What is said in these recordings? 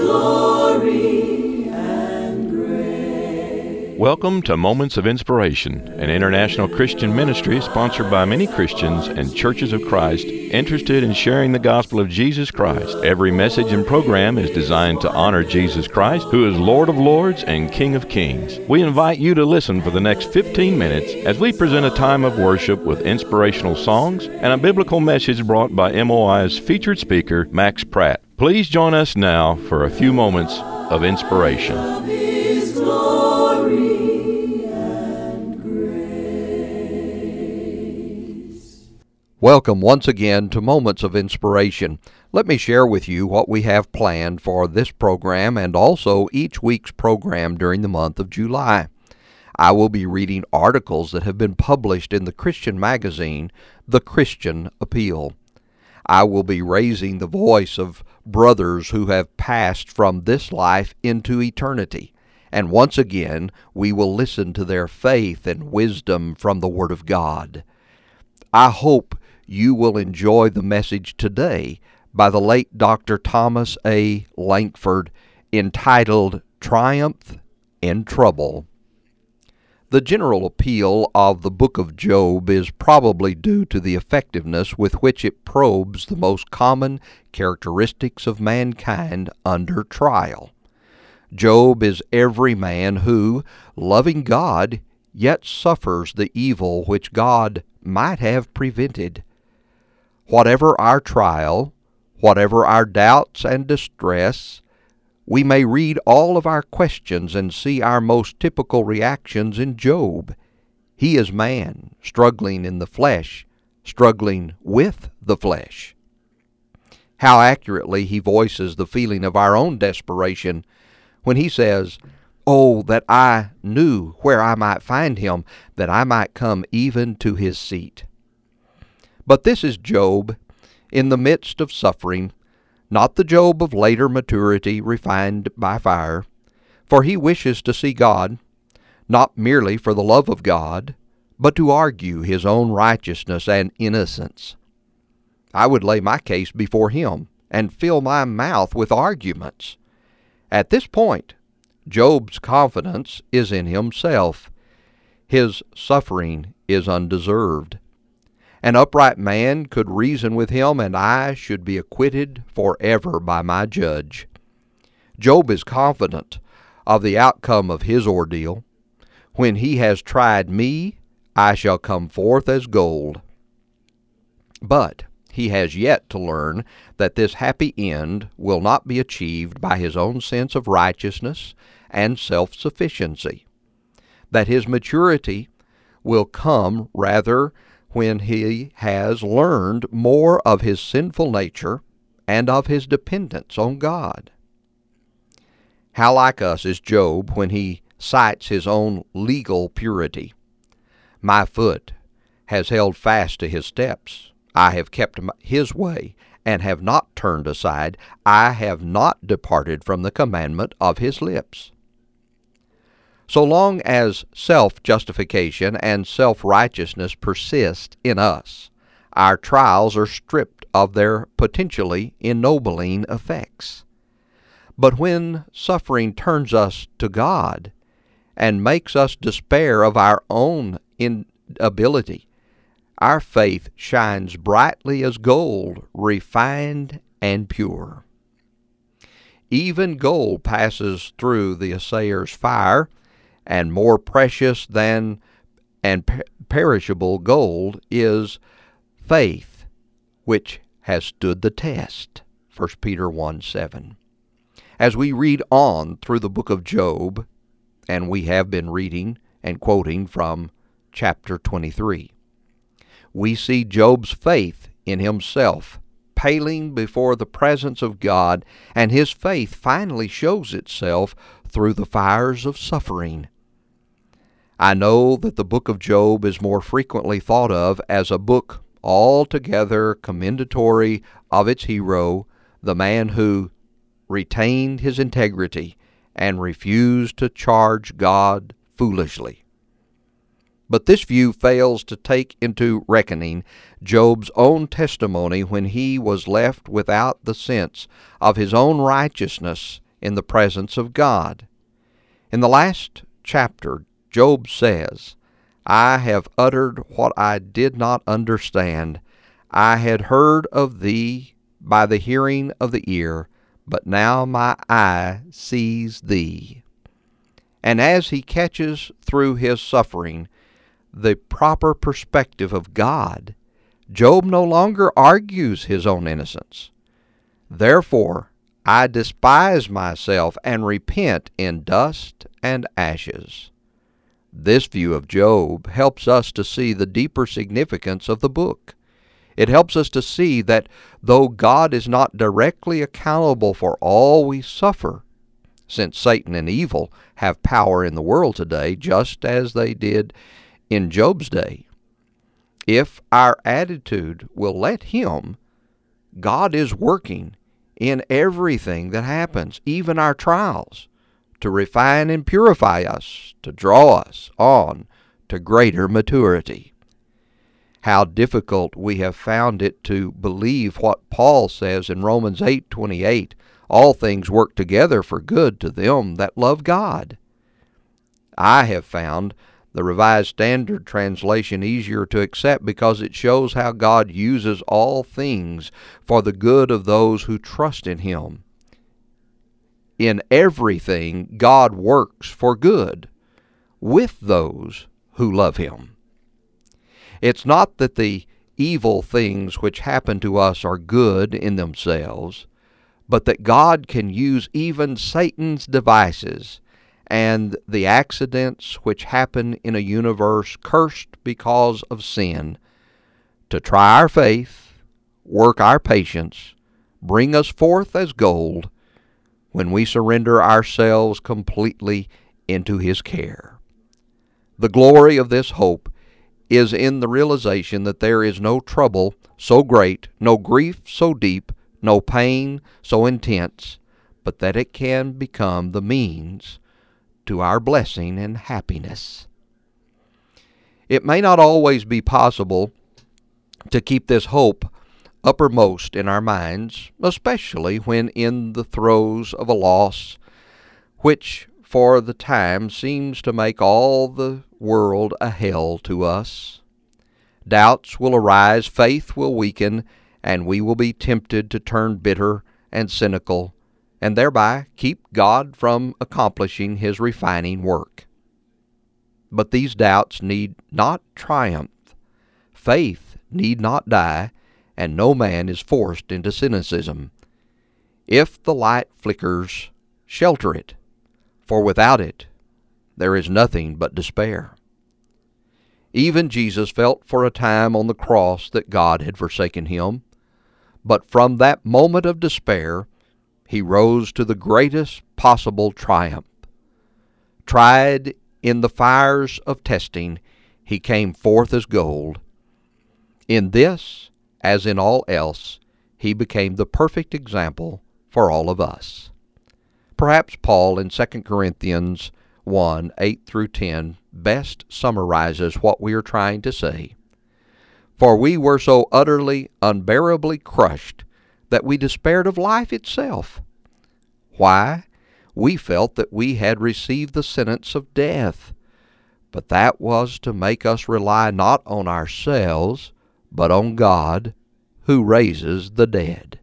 glory and grace. Welcome to Moments of Inspiration, an international Christian ministry sponsored by many Christians and churches of Christ interested in sharing the gospel of Jesus Christ. Every message and program is designed to honor Jesus Christ, who is Lord of Lords and King of Kings. We invite you to listen for the next 15 minutes as we present a time of worship with inspirational songs and a biblical message brought by MOI's featured speaker, Max Pratt. Please join us now for a few moments of inspiration. Welcome once again to Moments of Inspiration. Let me share with you what we have planned for this program and also each week's program during the month of July. I will be reading articles that have been published in the Christian magazine, The Christian Appeal. I will be raising the voice of brothers who have passed from this life into eternity. And once again, we will listen to their faith and wisdom from the Word of God. I hope you will enjoy the message today by the late Dr. Thomas A. Lankford, entitled Triumph in Trouble. The general appeal of the book of Job is probably due to the effectiveness with which it probes the most common characteristics of mankind under trial. Job is every man who, loving God, yet suffers the evil which God might have prevented. Whatever our trial, whatever our doubts and distress, we may read all of our questions and see our most typical reactions in Job. He is man, struggling in the flesh, struggling with the flesh. How accurately he voices the feeling of our own desperation when he says, "Oh, that I knew where I might find him, that I might come even to his seat." But this is Job in the midst of suffering, not the Job of later maturity refined by fire, for he wishes to see God, not merely for the love of God, but to argue his own righteousness and innocence. I would lay my case before him and fill my mouth with arguments. At this point, Job's confidence is in himself. His suffering is undeserved. An upright man could reason with him, and I should be acquitted forever by my judge. Job is confident of the outcome of his ordeal. When he has tried me, I shall come forth as gold. But he has yet to learn that this happy end will not be achieved by his own sense of righteousness and self-sufficiency, that his maturity will come rather when he has learned more of his sinful nature and of his dependence on God. How like us is Job when he cites his own legal purity. My foot has held fast to his steps. I have kept his way and have not turned aside. I have not departed from the commandment of his lips. So long as self-justification and self-righteousness persist in us, our trials are stripped of their potentially ennobling effects. But when suffering turns us to God and makes us despair of our own inability, our faith shines brightly as gold, refined and pure. Even gold passes through the assayer's fire, and more precious than perishable gold is faith, which has stood the test. 1 Peter 1:7. As we read on through the book of Job, and we have been reading and quoting from chapter 23, we see Job's faith in himself paling before the presence of God, and his faith finally shows itself through the fires of suffering. I know that the book of Job is more frequently thought of as a book altogether commendatory of its hero, the man who retained his integrity and refused to charge God foolishly. But this view fails to take into reckoning Job's own testimony when he was left without the sense of his own righteousness in the presence of God. In the last chapter, Job says, I have uttered what I did not understand. I had heard of thee by the hearing of the ear, but now my eye sees thee. And as he catches through his suffering the proper perspective of God, Job no longer argues his own innocence. Therefore, I despise myself and repent in dust and ashes. This view of Job helps us to see the deeper significance of the book. It helps us to see that though God is not directly accountable for all we suffer, since Satan and evil have power in the world today just as they did in Job's day, if our attitude will let him, God is working in everything that happens, even our trials, to refine and purify us, to draw us on to greater maturity. How difficult we have found it to believe what Paul says in Romans 8:28, all things work together for good to them that love God. I have found the Revised Standard Translation easier to accept because it shows how God uses all things for the good of those who trust in Him. In everything, God works for good with those who love Him. It's not that the evil things which happen to us are good in themselves, but that God can use even Satan's devices and the accidents which happen in a universe cursed because of sin to try our faith, work our patience, bring us forth as gold when we surrender ourselves completely into His care. The glory of this hope is in the realization that there is no trouble so great, no grief so deep, no pain so intense, but that it can become the means to our blessing and happiness. It may not always be possible to keep this hope uppermost in our minds, especially when in the throes of a loss which for the time seems to make all the world a hell to us. Doubts will arise, faith will weaken, and we will be tempted to turn bitter and cynical, and thereby keep God from accomplishing His refining work. But these doubts need not triumph. Faith need not die, and no man is forced into cynicism. If the light flickers, shelter it, for without it there is nothing but despair. Even Jesus felt for a time on the cross that God had forsaken Him, but from that moment of despair, He rose to the greatest possible triumph. Tried in the fires of testing, He came forth as gold. In this, as in all else, He became the perfect example for all of us. Perhaps Paul in 2 Corinthians 1, 8 through 10 best summarizes what we are trying to say. For we were so utterly, unbearably crushed that we despaired of life itself. Why? We felt that we had received the sentence of death, but that was to make us rely not on ourselves, but on God, who raises the dead.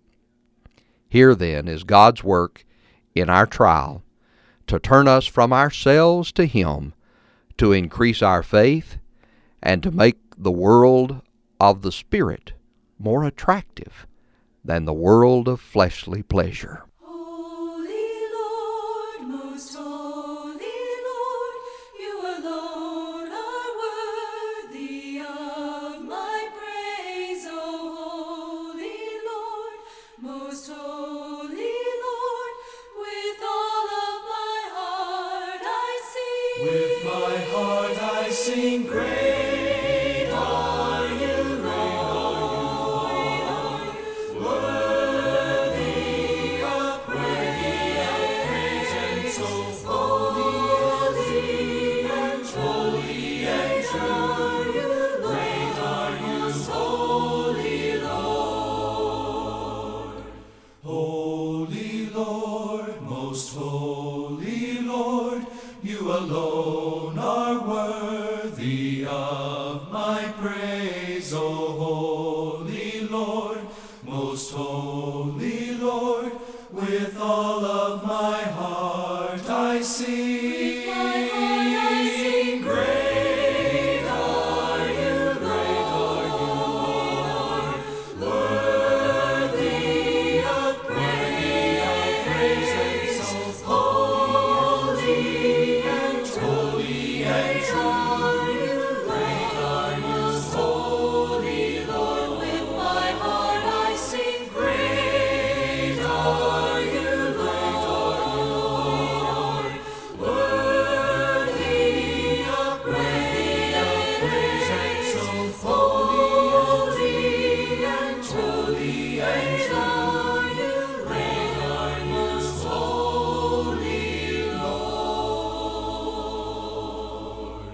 Here then is God's work in our trial, to turn us from ourselves to Him, to increase our faith, and to make the world of the Spirit more attractive than the world of fleshly pleasure. Holy Lord, most holy Lord, you alone are worthy of my praise. O holy Lord, most holy Lord, with all of my heart I sing. With my heart I sing, great are you, Lord, worthy of praise, and so holy and true. Great are you, holy Lord. Holy Lord, alone are worthy of my praise, O holy Lord, most holy Lord. With all of my heart I sing. Great are you, Lord, worthy of praise, so holy and true. Great are you, holy Lord. With my heart I sing, great are you, Lord, worthy of praise, so holy and truly. Great are you, holy Lord.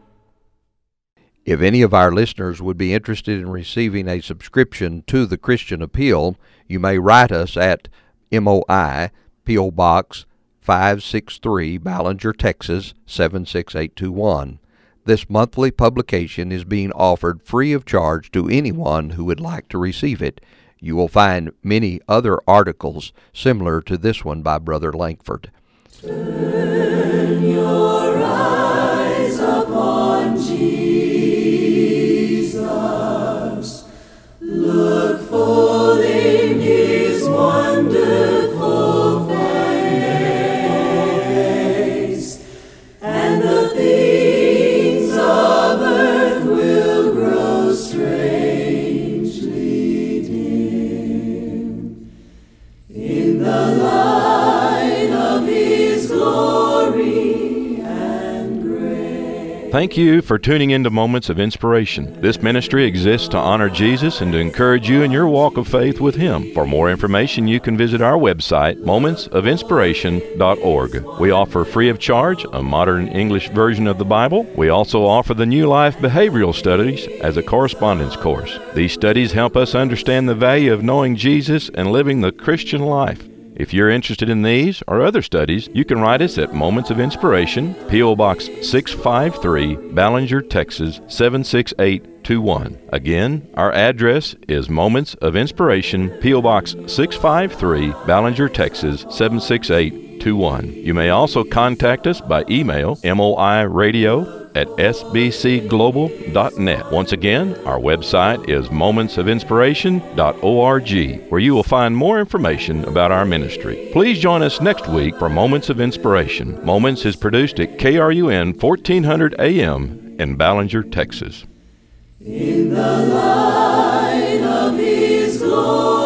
If any of our listeners would be interested in receiving a subscription to the Christian Appeal, you may write us at MOI, P.O. Box 563, Ballinger, Texas 76821. This monthly publication is being offered free of charge to anyone who would like to receive it. You will find many other articles similar to this one by Brother Langford. Turn your eyes upon Jesus. Look full in his wonderful face, and the things of earth will grow strangely dim in the light of his glory and grace. Thank you for tuning into Moments of Inspiration. This ministry exists to honor Jesus and to encourage you in your walk of faith with Him. For more information, you can visit our website, momentsofinspiration.org. We offer free of charge a modern English version of the Bible. We also offer the New Life Behavioral Studies as a correspondence course. These studies help us understand the value of knowing Jesus and living the Christian life. If you're interested in these or other studies, you can write us at Moments of Inspiration, P.O. Box 653, Ballinger, Texas 76821. Again, our address is Moments of Inspiration, P.O. Box 653, Ballinger, Texas 76821. You may also contact us by email, moiradio@sbcglobal.net. Once again, our website is momentsofinspiration.org, where you will find more information about our ministry. Please join us next week for Moments of Inspiration. Moments is produced at KRUN 1400 AM in Ballinger, Texas. In the light of his glory.